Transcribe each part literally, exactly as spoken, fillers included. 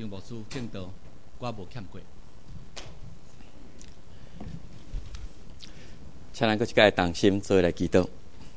张牧师敬道，我无欠过。 请咱搁一摆同心做来祈祷。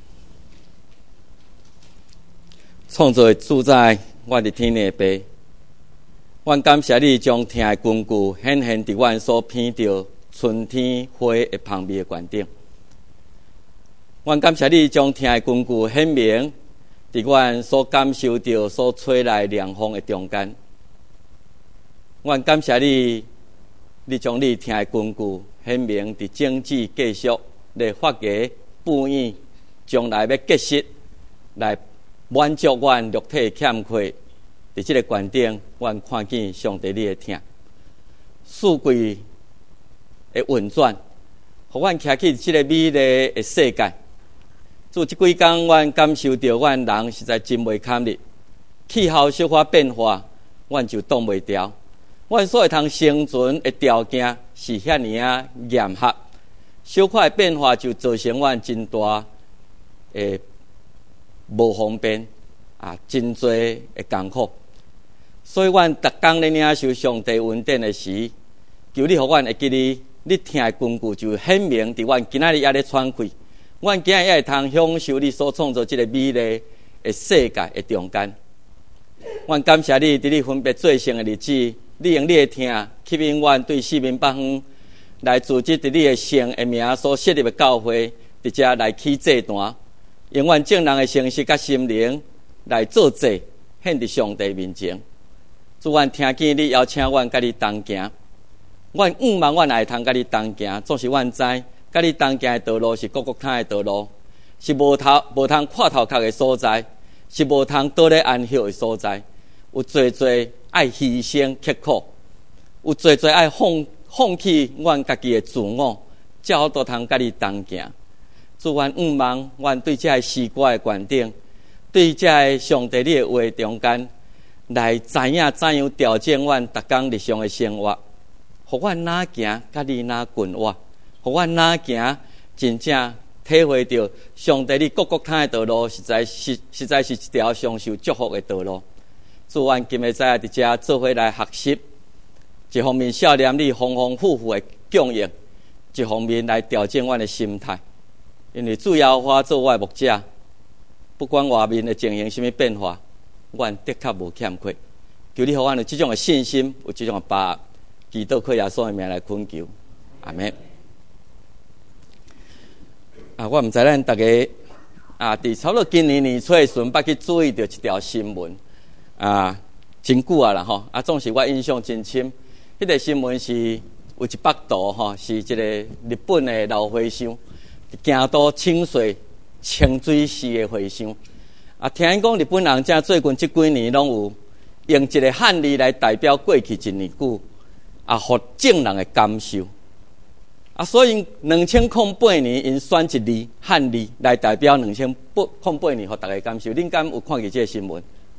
创造的主宰，我伫天的爸，阮感谢你将听的根据显现伫阮所闻到春天花的香味的观点。阮感谢你将听的根据显明伫阮所感受到所吹来凉风的中间。阮感谢你，你将你听的根据显明伫政治继续来发芽布院，将来要结实来满足阮肉体欠缺。伫即个观点，阮看见上帝你的听，四季的运转，互阮徛起即个美丽的世界。自即几工，阮感受到阮人实在真袂堪力，气候小可变化，阮就挡袂牢。阮所会通生存的条件是遐尼啊严苛，小可的变化就造成阮真大诶无方便啊，真多的艰苦。所以，阮逐工咧领受上帝恩典的时，求你互阮会记哩，你听的根据就显明伫阮今仔日也咧喘气。阮今日也会通享受你所创造即个美丽的世界的中间。阮感谢你，伫你分别做成的日子，你用你的听吸引阮对四面八方来组织伫你的圣的名所设立的教会，伫遮来起祭坛，用阮正人的诚实甲心灵来做祭，献伫上帝面前。主，阮听见你邀请阮甲你同行，阮毋茫阮也会通甲你同行，总是阮知。甲你同行的道路是各各他的道路，是无头无通看头壳的所在，是无通倒咧安息的所在。有侪侪爱牺牲刻苦，有侪侪爱放放弃阮家己的自我，才好都通甲你同行。主，阮毋茫阮对这诗歌的观点，对这上帝你的话中间，来知影怎样调整阮逐工日常的生活，互阮哪行，甲你哪滚活。互阮哪行，真正体会到上帝你各各他的道路，实在是实在是一条上受祝福的道路。主，阮今日在伫遮做伙来学习，一方面少年你丰丰富富的供应，一方面来调整阮的心态。因为主要我做我的牧者，不管外面的情形什么变化，阮的确无欠缺。求你互阮有这种的信心，有这种的把握，祈祷靠耶稣的名来恳求，阿们。啊，我毋知咱大家啊，伫差不多今年年初的时阵，捌去注意到一条新闻啊，真久啊啦吼，啊，总是我印象真深。迄个新闻是有一幅图吼，是一个日本的老和尚，行到清水清水寺的和尚。啊，听因讲日本人正最近即几年拢有用一个汉字来代表过去一年久啊，互正人的感受。啊，所以两千零八年因选一字汉字来代表两千零八年，互大家感受。恁敢有看过这个新闻？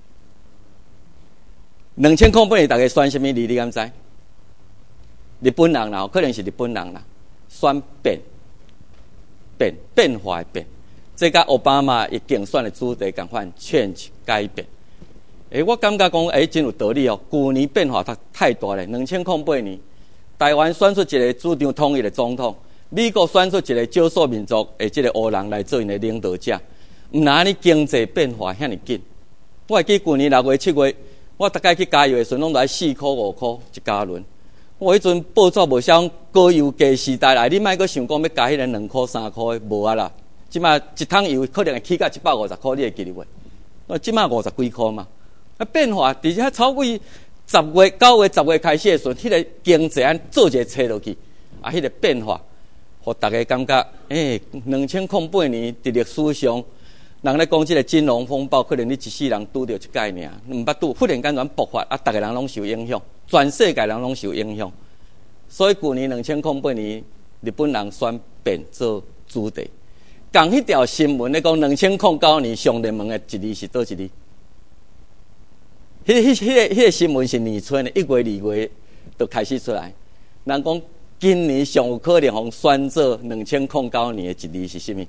两千零八年大家选什么字？你敢知？日本人啦，可能是日本人啦，选变变变化的变。这甲奥巴马伊竞选的主题共款 ，change 改变。诶、欸，我感觉讲诶、欸、真有道理哦。去年变化太太大了，两千零八年。台湾选出一个主张统一的总统，美国选出一个少数民族的这个黑人来做因的领导者，毋那安尼经济变化遐尼紧。我会记去年六月、七月，我大概去加油的时阵，拢来四块、五块一加仑。我迄阵报纸无写高油价时代来，你莫阁想讲要加迄个两块、三块，无啊啦。即马一桶油可能会起到一百五十块，你会记得袂？我即马五十几块嘛，啊变化，而且超过。十月、九月、十月开始的时候，迄、那个经济安做一个切落去，啊，迄、那个变化，互大家感觉，诶、欸，两千零八年伫历史上，人咧讲即个金融风暴，可能你一世人拄着一概念，毋捌拄，忽然间全爆发，啊，逐个人拢受影响，全世界人拢受影响。所以去年两千零八年，日本人选变做主题，共迄条新闻咧讲，两千零九年上热门的一字是倒一字？迄、迄、迄个、迄个新闻是年初的，一月、二月就开始出来。人讲今年上有可能互选做两千零九年的一字是啥物？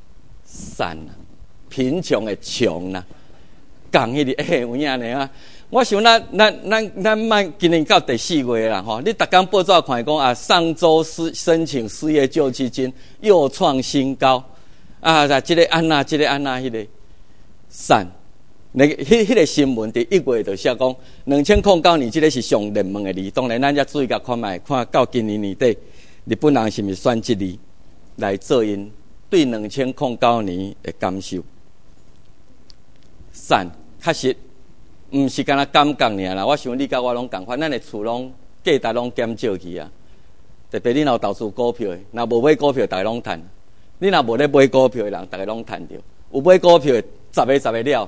善啊，贫穷的穷啊，共迄个哎有影呢啊！ 我想咱咱咱咱卖今年到第四月啦吼，你逐工报纸看讲啊，上周失申请失业救济金又创新高啊！啊，这个安那，这个安那，迄、那个散，那个迄迄个新闻伫一月就写讲，两千零九年这个是上热门的字。当然，咱才注意甲看卖，看到今年年底，日本人是毋是选这字来做因对两千零九年的感受？散，确实。毋是干那感觉尔啦，我想你甲我拢共款，咱的厝拢价值拢减少去啊。特别你若有投资股票的，若无买股票，大家拢赚；你若无咧买股票的人，大家拢赚着。有买股票的，十个十个了，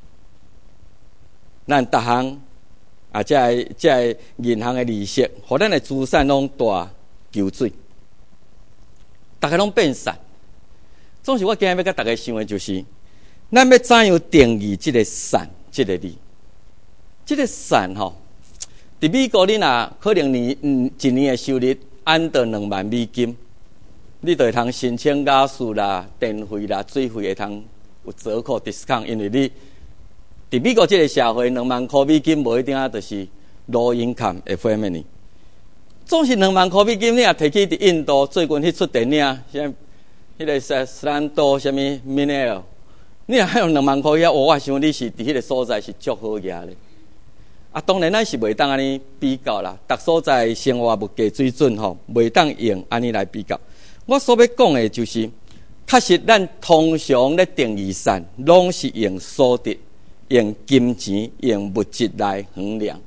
咱逐项啊，这个这个银行的利息，互咱的资产拢大求水，大家拢变散。总是我今日要甲大家想的就是，咱要怎样定义这个散这个字？这个散吼，伫美国你若可能年嗯一年的收入按到两万美金，你就会通申请雅士啦、电费啦、水费会通有折扣 discount， 因为你伫美国这个社会两万块美金无一定啊，就是 low income 的 family。总是两万块美金，你也摕去伫印度最近迄出电影，像迄个斯斯兰多什么 Minel， 你若还用两万块遐，我想你是伫迄个所在是足好嘢咧。啊，当然咱是袂当安尼比较啦，逐所在生活物价水准吼，袂当用安尼来比较。我所要讲的就是，确实咱通常咧定义散，拢是用所得、用金钱、用物质来衡量。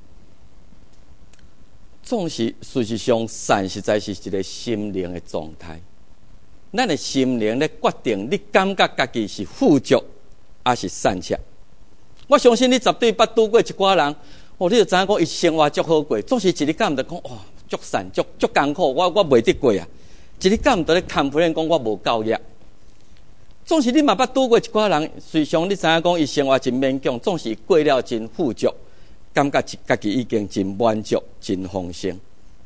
总是事实上，散实在是一个心灵的状态。咱的心灵咧决定，你感觉家己是富足，还是散切。我相信你绝对捌拄过一寡人，哦，你就知影讲伊生活足好过，总是一日干毋得讲哇，足散足足艰苦，我我袂得过啊！一日干毋得咧complain讲我无够业。总是你嘛捌拄过一寡人，虽然你知影讲伊生活真勉强，总是过了真富足，感觉家己已经真满足、真丰盛。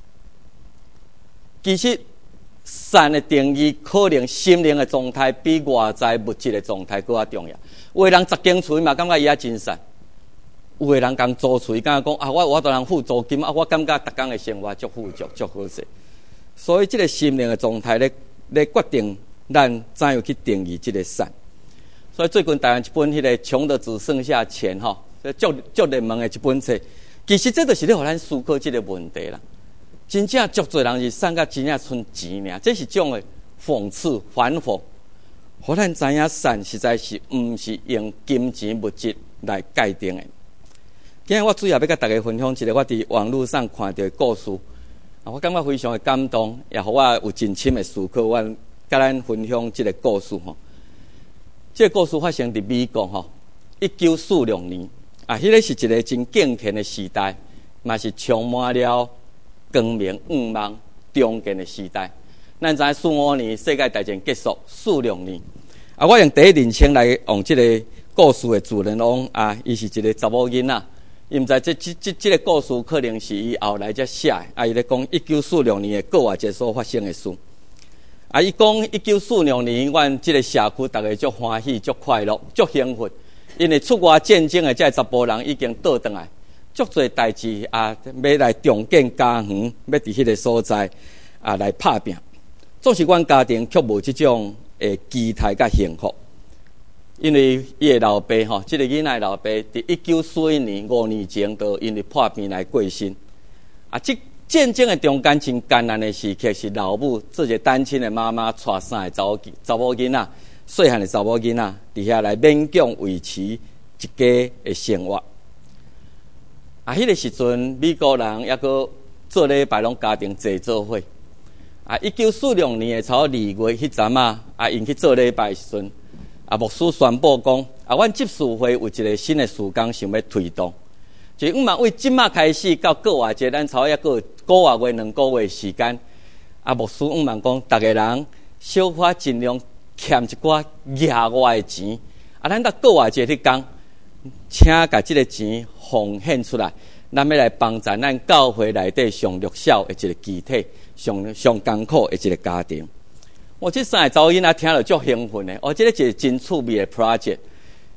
其实散的定义，可能心灵的状态比外在物质的状态更加重要。有的人十间厝嘛，感觉伊也真散；有的人讲租厝，感觉讲啊，我我都人付租金啊，我感觉逐工的生活足富足、足好势。所以，这个心灵的状态咧，咧决定咱怎样去定义这个散。所以最近台湾一本迄个《穷的只剩下钱》吼，足足热门的一本册，其实这就是咧，互咱思考这个问题啦。真正足侪人是散到真正剩钱尔，这是种的讽刺反讽。互咱知影散实在是毋是用金钱物质来界定的。今日我主要要甲大家分享一个我伫网络上看到的故事，啊，我感觉非常的感动，也互我有真深的思考。我甲咱分享这个故事吼。这个故事发生伫美国吼，一九四六年啊，迄、那个是一个真敬虔的时代，嘛是充满了光明五芒中间的时代。咱知四五年世界大战结束，四六年啊，我用第一人称来用这个故事的主人翁啊，伊是一个查某囡仔，伊毋知这这这这个故事可能是伊后来才写的啊，伊咧讲一九四六年的国外节所发生的事啊，伊讲一九四六年，阮这个社区大家足欢喜、足快乐、足幸福，因为出外战争的这查甫人已经倒转来，足侪代志啊，要来重建家园，要伫迄个所在啊来拍拼。总是阮家庭却无这种诶期待甲幸福，因为伊的老爸吼，这个囡仔老爸伫一九四一年五年前，就因为破病来过身。啊，这战争的中间真艰难的时刻，是老母这个单亲的妈妈带三个查某查某囡仔，细汉的查某囡仔，伫遐来勉强维持一家的生活。啊，迄、那个时阵，美国人抑个做礼拜拢家庭齐做伙。啊，一九四六年的头二月迄阵啊，啊，因去做礼拜时阵，啊，牧师宣布讲，啊，阮执事会有一个新的事工想要推动，就毋嘛为即马开始到过外节，咱超抑个个外月两个月时间，啊，牧师毋嘛讲，逐个人小可尽量欠一寡额外的钱，啊，咱到过外节迄天，请甲即个钱奉献出来，咱要来帮助咱教会内底上弱小的一个集体。上上艰苦的一个家庭，我这三个查某囡仔听了足兴奋的，哦，这个是真趣味的 project。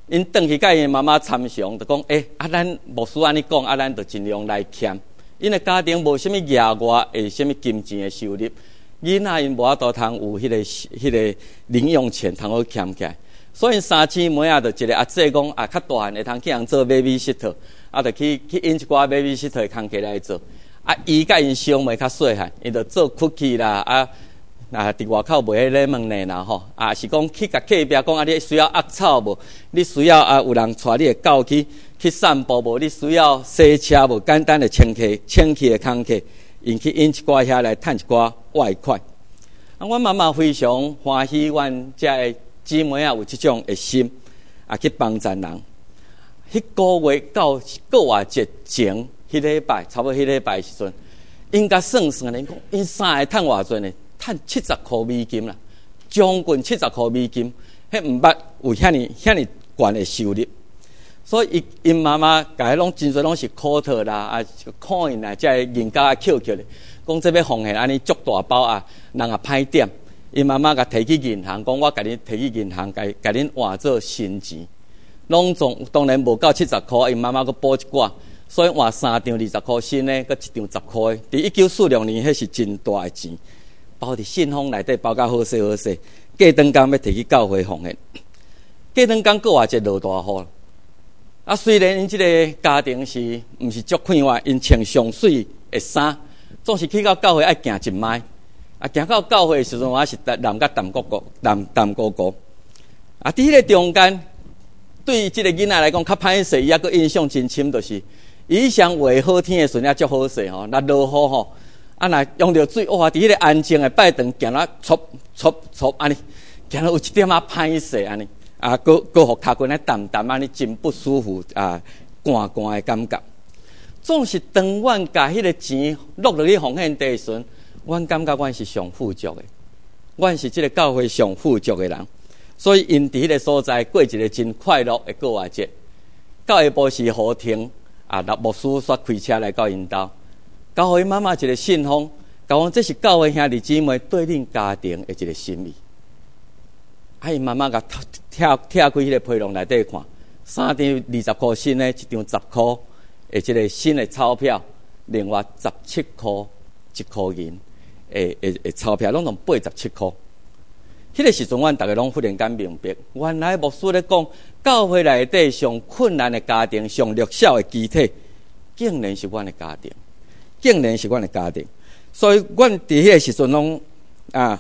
因转去甲因妈妈参详，就讲：诶、欸，啊，咱牧师安尼讲，啊，咱就尽量来欠。因的家庭无啥物额外诶，啥物金钱的收入，囡仔因无法度通有迄、那个、迄、那个零用钱通好欠起来。所以三姊妹啊，就一个阿姐讲啊，较大汉会通去人做 babysitter， 啊，就去去因一寡 babysitter 的工课来做。啊，伊甲因兄妹较细汉，伊就做 cookie 啦，啊。啊！伫外口卖迄个门呢啦吼，啊是讲去甲隔壁讲啊，你需要压草无？你需要啊有人带你的狗去去散步无？你需要洗车无？简单的清气清气的工课，因去因一寡遐来趁一寡外快。啊，阮妈妈非常欢喜阮遮的姊妹啊有即种的心，啊去帮助人。迄个月到过节节前，迄礼拜差不多迄礼拜时阵，应该算算咧讲，因三个趁偌济呢？趁七十块美金啦，将近七十块美金，迄毋捌有遐尼遐尼悬的收入，所以因因妈妈甲迄拢真侪拢是苦特啦，啊coin啦，即个银角啊 Q Q 咧，讲这要奉献安尼足大包啊，人也歹点，因妈妈甲摕去银行，讲我甲你摕去银行，甲甲恁换做新钱，拢总当然无够七十块，因妈妈佫补一寡，所以换三张二十块新的，佫一张十块，伫一九四六年，迄是真大的钱。包伫信封内底包甲好势好势，过灯工要摕去教会奉献。过灯工过偌一落大雨，啊，虽然因即个家庭是毋是足快活，因穿上水的衫，总是去到教会爱行一摆，啊，行到教会的时阵，我是淋甲淡薄薄、淡淡糊糊。啊，伫迄个中间，对即个囡仔来讲较歹势，伊抑个印象真深，就是伊想话好天的时阵，足好势吼，若落雨吼。啊！若用着水，哇！伫迄个安静的拜堂，行了搓搓搓安尼，行了有一点仔歹势安尼，啊，搁搁互脚筋咧淡淡安尼，真不舒服啊，寒寒的感觉。总是当阮甲迄个钱落落去奉献地的时阵，阮感觉阮是上富足的，阮是即个教会上富足的人，所以因伫迄个所在过一个真快乐的过活节。到下晡时好停，啊，那牧师煞开车来到因兜。交互伊妈妈一个信封，交讲这是教会兄弟姊妹对恁家庭的一个心意。啊，伊妈妈甲拆拆开迄个批笼内底看，三张二十块新的，一张十块的即个新的钞票，另外十七块一块银的的的钞票，拢同八十七块。迄个时阵，阮逐个拢忽然间明白，原来牧师咧讲，教会内底上困难的家庭、上弱小的肢体，竟然是阮的家庭。竟然是阮的家庭，所以阮伫迄个时阵拢啊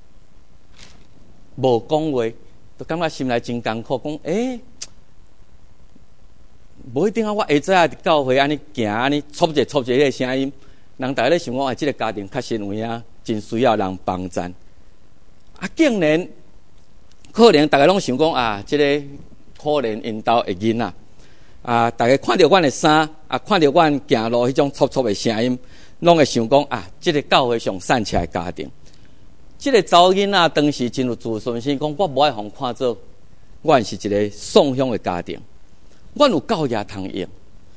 无讲话，就感觉心内真艰苦。讲诶，无一定啊！我下早啊伫教会安尼行安尼，撮者撮者迄个声音，人大家咧想讲，啊，即、这个家庭确实有影，真需要人帮衬。啊，竟然可能大家拢想讲啊，即、这个可怜因兜的囡仔。啊！大家看到阮的衫，啊，看到阮行路迄种粗粗的声音，拢会想讲啊，即、这个教会上善起来家庭，即、这个查某囡仔当时真有自信心，讲我无爱互看做，阮是一个送乡的家庭，阮有教业通用。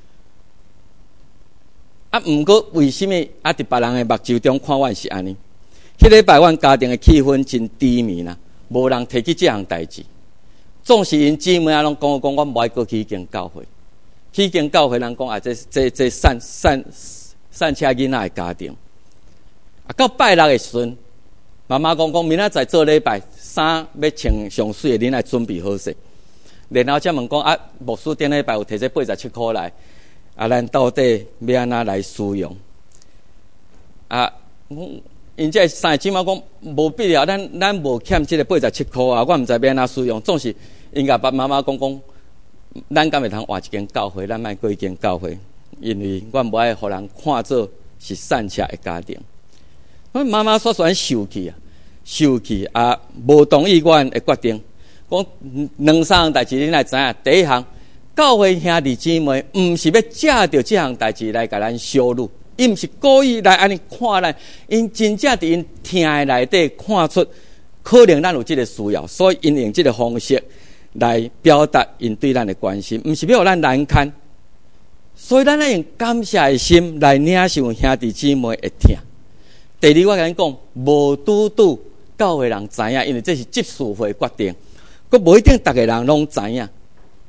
啊，毋过为什么啊？伫别人的目睭中看阮是安尼？迄礼拜阮家庭的气氛真低迷啦，无人提起即项代志。总是因姊妹啊，拢讲讲，我无爱过去间教会。去间教会人讲啊，这这这散散散车囡仔的家庭。啊，到拜六的时阵，妈妈讲讲，明仔载做礼拜，衫要穿上水的，恁来准备好势。然后才问讲啊，牧师顶礼拜有摕这八十七块来，啊，咱到底要安怎来使用？啊，因这三个姊妹讲无必要，咱咱无欠这个八十七块啊，我毋知要安怎使用。总是因甲爸妈妈讲讲。咱敢会通换一间教会，咱莫过一间教会，因为阮无爱互人看做是善车的家庭。阮妈妈煞选受气啊，受气啊，无同意阮的决定。讲两三项代志，恁来知影。第一项，教会兄弟姊妹毋是要借着这项代志来甲咱羞辱，伊毋是故意来安尼看咱，因真正伫因听的内底看出，可能咱有这个需要，所以因用这个方式。来表达因对咱的关心，毋是要互咱难堪，所以咱要用感谢的心来领受兄弟姊妹的疼。第二，我甲恁讲，无拄拄教会人知影，因为这是执事会决定，佫无一定逐个人拢知影。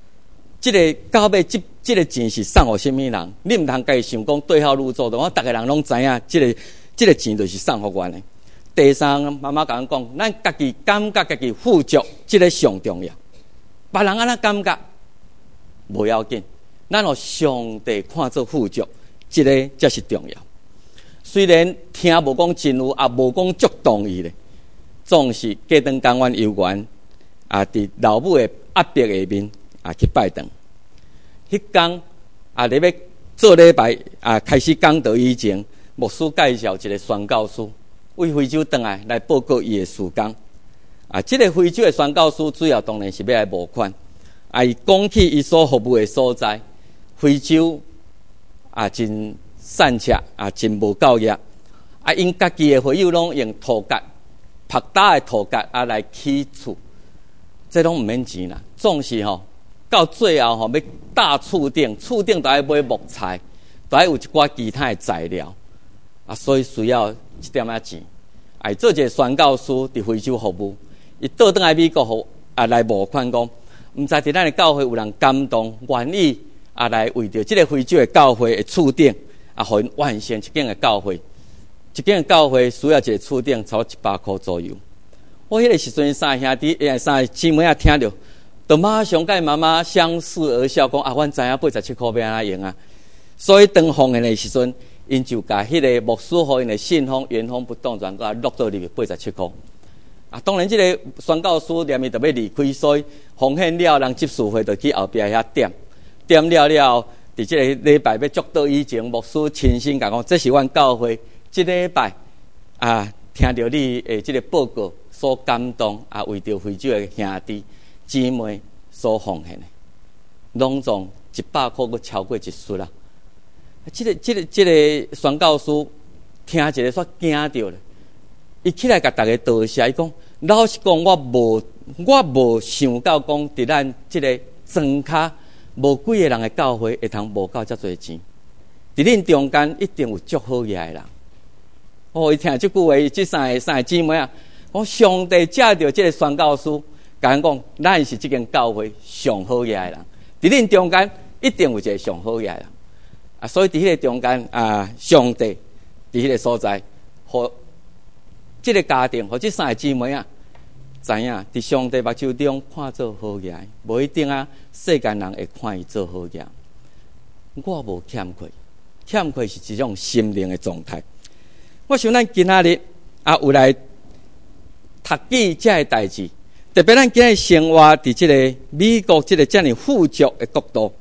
这个到尾这这个钱是送给什么人？你唔通家己想讲对号入座的，我大家人拢知影，这个这个钱就是送给阮的。第三，妈妈甲阮讲，咱家己感觉家己富足，这个上重要。别人安那感觉无要紧，咱互上帝看作富足，这个才是重要。虽然听无讲真有，也无讲足同意咧，总是过顿讲阮游园啊，伫老母的压迫下面啊去拜堂。迄天啊，咧要做礼拜啊，开始讲道以前，牧师介绍一个宣教师，为非洲回来来报告伊的事工。啊，这个非洲的宣教师主要当然是要来募款。啊，伊讲起伊所服务的所在，非洲啊真散赤啊，真无教育。啊，因家己的会友拢用土角、拍打的土角啊来起厝，这拢毋免钱啦。总是吼、哦，到最后吼、哦、要搭厝顶，厝顶都要买木材，都要有一寡其他的材料啊，所以需要一点仔钱。啊，做一个宣教师伫非洲服务，伊倒转来美国后啊来募款讲，毋知伫咱的教会有人感动，愿意啊来为着即个非洲的教会的厝顶啊，互因完成一间的教会。一间教会需要一个厝顶，差不多一百块左右。我迄个时阵，三兄弟、诶三姊妹啊，听着，就马上甲妈妈相视而笑，讲啊，阮知影八十七块要安怎用啊。所以当奉献的时阵，因就甲迄个牧师互因的信封原封不动转甲落到入去八十七块。啊，当然，即个宣教师念伊就要离开，所以奉献了，人接受会就去后壁遐点点了了。伫即个礼拜要祝祷以前，牧师亲身甲讲，这是阮教会。这礼拜啊，听到你诶，这个报告所感动啊，为着非洲的兄弟姊妹所奉献的，拢总一百块，佫超过一束啦。这个、这个、这个宣教师听一个煞惊着咧，伊起来甲大家道谢，伊讲老实讲，我无我无想到讲，伫咱这个庄卡无几个人的教会会通无够遮侪钱，伫恁中间一定有足好嘢的人。哦，伊听即句话，即三个三个姊妹啊，我上帝借着即个宣教师，甲咱讲，咱是即间教会上好嘢的人，伫恁中间一定有一个上好嘢的人啊，所以伫迄个中间啊，上帝伫迄个所在，互即个家庭，互即三个姊妹啊，知影伫上帝目睭中看做好嘢，无一定啊，世间人会看伊做好嘢。我无欠亏，欠亏是一种心灵的状态。我想咱今仔日啊有来读记这个代志，特别咱今日生活伫这个美国这个这样富足的国度。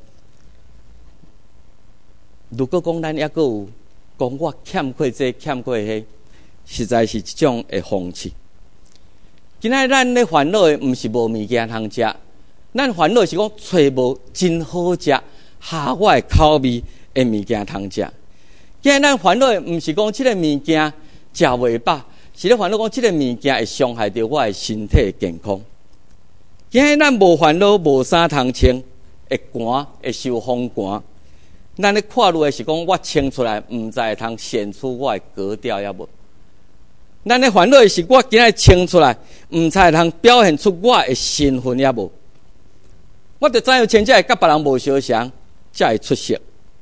如果讲咱抑阁有讲我欠亏这欠亏迄，实在是一种的风气。今仔咱咧烦恼的毋是无物件通食，咱烦恼是讲找无真好食、合我的口味的物件通食。今日咱烦恼的毋是讲即个物件食袂饱，是咧烦恼讲即个物件会伤害到我的身体健康。今日咱无烦恼，无衫通穿，会寒，会受风寒。咱咧看路的是讲，我穿出来，毋知会通显出我的格调抑无。咱咧烦恼的是，我今日穿出来，毋知会通表现出我的身份抑无。我着知影穿这会甲别人无相像，才会出色。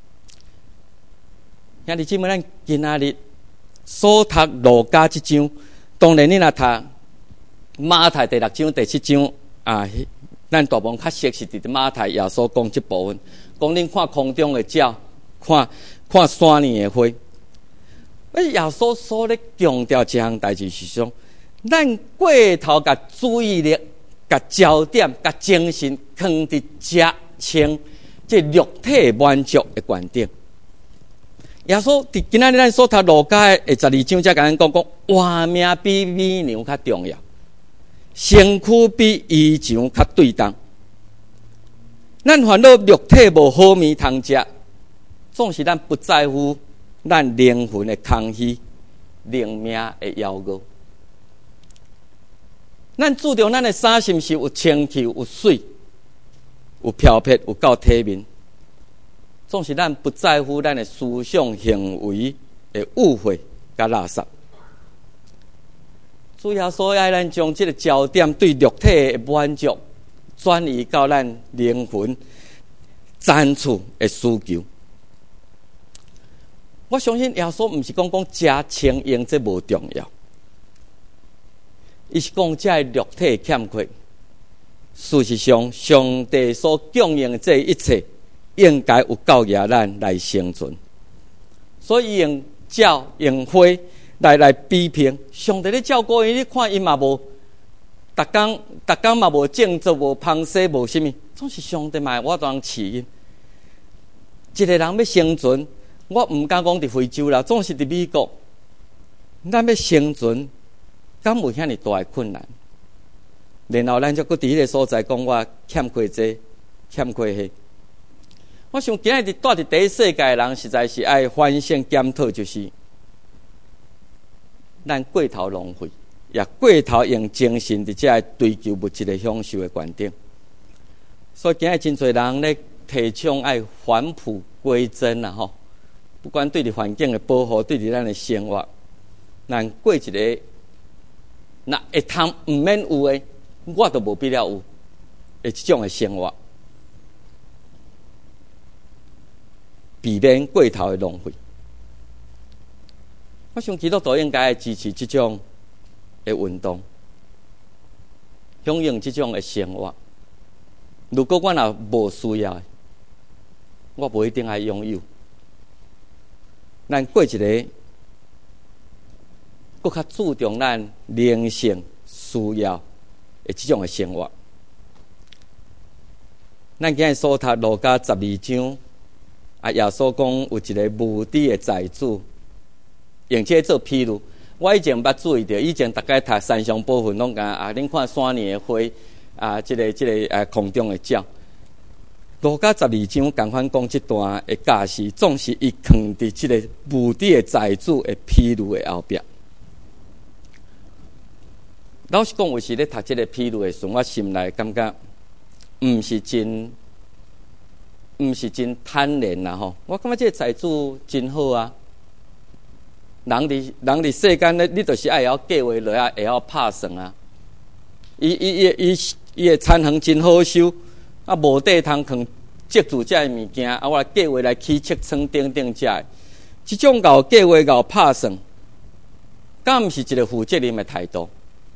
兄弟姊妹，咱今仔日所读路加即章，当然你若读马太第六章、第七章啊，咱大部分较熟悉伫马太耶稣讲即部分，讲恁看空中的鸟，看看山林的花。啊，耶稣所咧强调一项代志是说，咱过头甲注意力、甲焦点、甲精神放伫食穿即肉体满足的观点。耶稣伫今仔日咱所读路加的十二章，才甲咱讲讲，活命比美娘较重要，身躯比衣裳较对当。咱烦恼肉体无好物通食，总是咱不在乎咱灵魂的空虚、灵命的夭夭。咱注重咱的衫是毋是有清气、有水、有漂撇、有够体面。总是咱不在乎咱的思想行为的误会甲垃圾。主要所爱咱将这个焦点对肉体的满足转移到咱灵魂 zan取的需求。我相信耶稣毋是讲讲食清用这无重要，伊是讲这肉体欠缺。事实上，上帝所供应的这一切，应该有够野咱来生存。所以用鸟用花来来比拼，上帝咧照顾伊，你看伊嘛无，逐工逐工嘛无种作，无芳洗，无啥物，总是上帝嘛我当饲因。一个人要生存。我毋敢讲伫非洲啦，总是伫美国，咱要生存，敢有遐尼大的困难？然后咱则搁伫迄个所在讲我欠缺这，欠缺迄。我想今日伫住伫第一世界的人，实在是爱反省检讨，就是咱过头浪费，也过头用精神伫遮追求物质的享受的观点。所以今日真侪人咧提倡爱返璞归真啦，吼。不管对伫环境的保护，对伫咱的生活，咱过一个，那会通毋免有诶，我都无必要有，诶，即种的生活，避免过头的浪费。我想基督徒应该支持即种的运动，享用即种的生活。如果我若无需要，我无一定爱拥有。咱过一个，更较注重咱灵性需要的这种的生活。咱今日所读路加十二章，啊，耶稣讲有一个无知的财主，用这做譬如。我以前捌注意到，以前大概读山上部分拢讲啊，恁看山林的花啊，这个这个呃空中的鸟。路加十二章共款讲这段的假事，总是伊藏伫这个无知的财主的披露的后壁。老实讲，有时咧读这个披露的时，我心内感觉，毋是真，毋是真坦然啦吼。我感觉这个财主真好啊。人伫人伫世间咧，你就是爱晓计划落啊，会晓拍算啊。伊伊伊伊伊的产行真好收。啊，无地通藏积住遮个物件，啊，我来计划来起七仓等等遮个，即种搞计划搞拍算，敢毋是一个负责任的态度？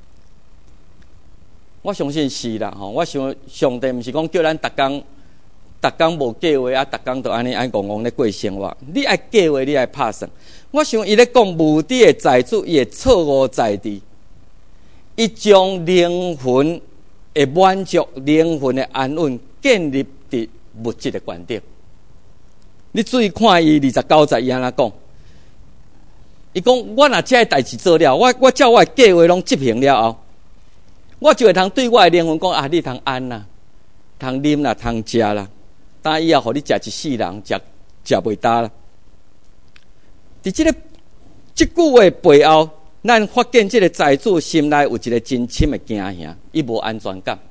我相信是啦，吼！我想上帝毋是讲叫咱逐工逐工无计划啊，逐工都安尼安戆戆咧过生活。你爱计划，你爱拍算。我想伊咧讲无知的财主，伊会错误在地，伊将灵魂会满足灵魂的安稳，建立伫物质的观点。你注意看伊二十九节伊安怎讲？伊讲我若这代志做了，我我照我的计划拢执行了后，我就会通对我的灵魂讲啊，你通安啦，通啉啦，通食啦，但以后互你食一世人，食食袂大啦。伫即、這个即句话背后。咱发现这个财主心内有一个真深的惊吓，伊无安全感，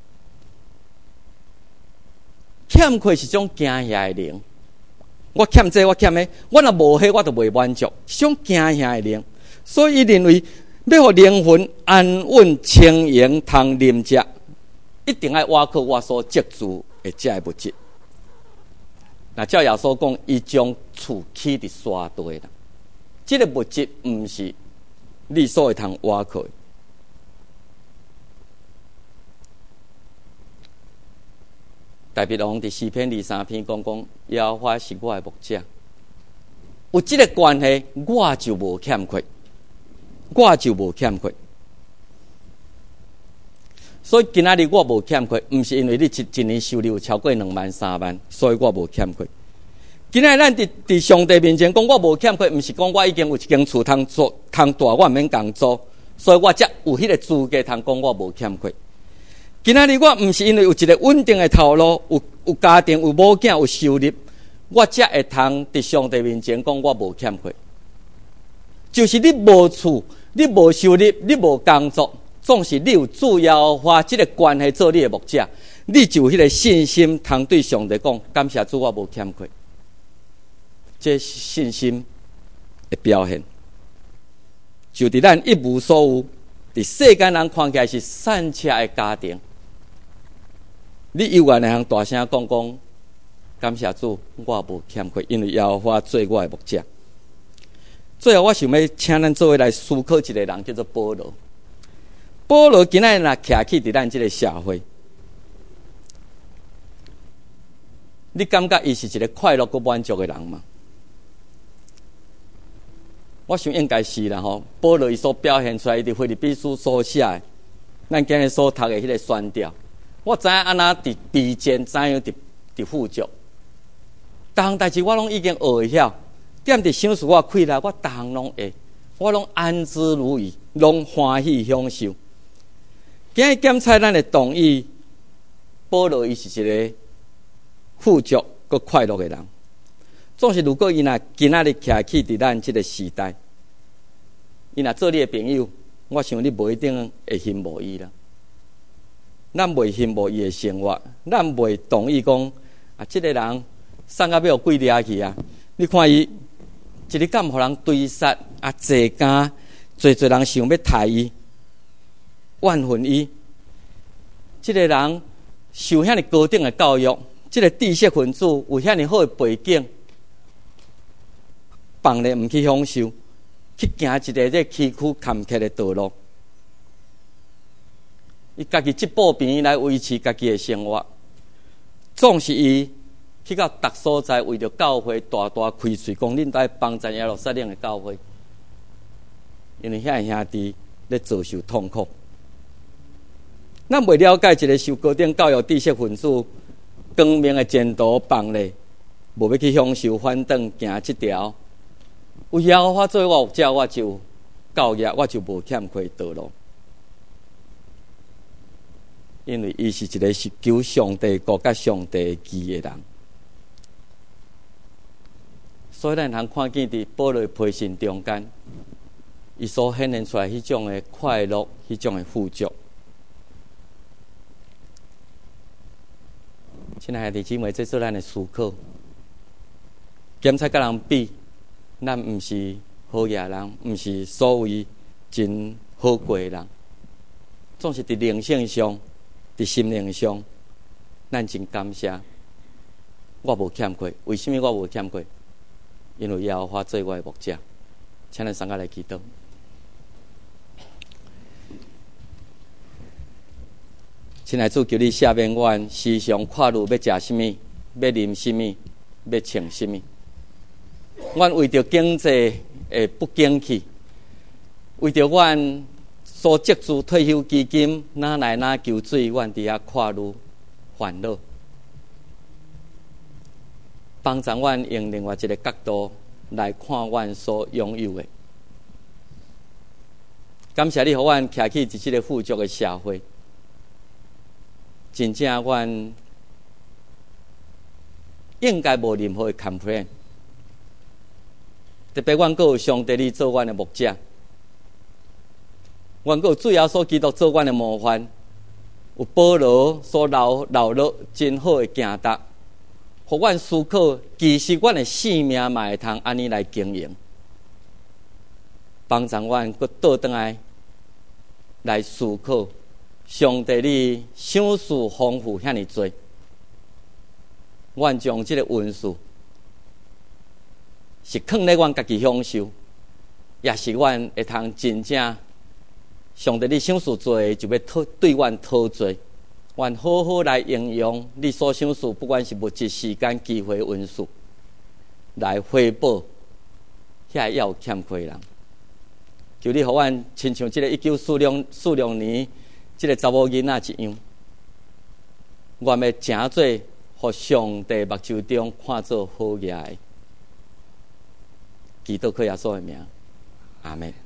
欠缺是种惊吓的灵。我欠这，我欠那，我若无迄，我就袂满足，是种惊吓的灵。所以伊认为要互灵魂安稳、清盈、通啉食，一定要挖靠我所积聚的这个物质。那照耶稣讲，伊将厝起伫沙地啦，这个物质毋是。你所会通挖靠的，大卫王伫四篇二三篇讲讲，耶和华是我的牧者，有这个关系，我就无欠缺，我就无欠缺。所以今仔日我无欠缺，毋是因为你一一年收入有超过两万三万，所以我无欠缺。今仔咱伫伫上帝面前讲，我无欠缺，毋是讲我已经有一间厝通做通大，我毋免共租，所以我才有迄个资格通讲我无欠缺。今仔日我毋是因为有一个稳定的头路，有有家庭，有某囝，有收入，我才会通伫上帝面前讲我无欠缺。就是你无厝，你无收入，你无工作，总是你有主要花这个关系做你的牧者，你就有迄个信心，通对上帝讲，感谢主，我无欠缺。这是信心的表现，就伫咱一无所有，伫世间人看起来是散车的家庭，你永远会通大声讲讲， 感谢主，我无欠亏，因为耶和华做我的牧者。最后，我想要请咱做伙来思考一个人，叫做保罗。保罗今仔日若徛起伫咱即个社会，你感觉伊是一个快乐佮满足的人吗？我想应该是啦吼。保罗伊所表现出来，伊伫腓立比书所写的，咱今日所读的迄个宣调，我知影安那伫避战，怎样伫伫富足，逐项代志我拢已经学会晓。踮伫想事我开来，我逐项拢会，我拢安之如饴，拢欢喜享受。今日检查咱的同意，保罗伊是一个富足佮快乐的人。总是如果伊若今仔日徛起伫咱即个时代，伊若做你的朋友，我想你无一定会羡慕伊啦。咱袂羡慕伊的生活，咱袂同意讲啊，即、这个人送到要几掠去啊！你看伊一日敢互人追杀啊，坐监，侪侪人想要杀伊、怨恨伊。即、这个人受遐尼高等的教育，即、这个知识分子有遐尼好的背景。放咧唔去享受，去行一个这崎岖坎坷的道路。伊家己即步边来维持家己的生活，总是伊去到逐所在，为着教会大大开喙，讲恁在帮助耶路撒冷的教会，因为遐兄弟咧遭受痛苦。咱袂了解一个受高等教育知识分子光明的前途放咧，无要去享受，反倒行即条。有耶和华做我牧者，我就教业，我就无欠亏道路。因为伊是一个是求上帝国甲上帝义的人，所以咱通看见伫保罗批信中间，伊所显现出来迄种的快乐，迄种的富足。亲爱的弟兄姊妹，这是咱的思考。检查甲人比。咱毋是好嘢人，毋是所谓真好过的人，总是伫灵性上、伫心灵上，咱真感谢。我无欠亏，为什么我无欠亏？因为耶和华做我的牧者。请咱三个来祈祷。亲爱的主，求你赦免阮时常看路要食什么，要啉什么，要穿什么。阮为着经济的不景气，为着阮所积蓄退休基金哪来哪求水，阮伫遐看路烦恼。帮助阮用另外一个角度来看阮所拥有的。感谢你，予阮徛起伫即个富足的社会。真正阮应该无任何的 complain。特别，阮阁有上帝你做阮的牧者，阮阁有主耶稣基督做阮的模范，有保罗所留留落真好的行达，互阮思考，其实阮的性命嘛会通安尼来经营，帮助阮阁倒转来来思考，上帝你赏赐丰富遐尼多，阮将即个恩赐。是放咧阮家己享受，也是阮会通真正上帝你赏赐做的，就要讨对阮讨做，阮好好来应用你所赏赐，不管是物质、时间、机会、恩赐，来回报遐要有欠亏人。求你，互阮亲像即个一九四两四两年，即个查某囡仔一样，阮要诚做，互上帝目睭中看做好嘢的。祈祷靠耶稣的名，阿门。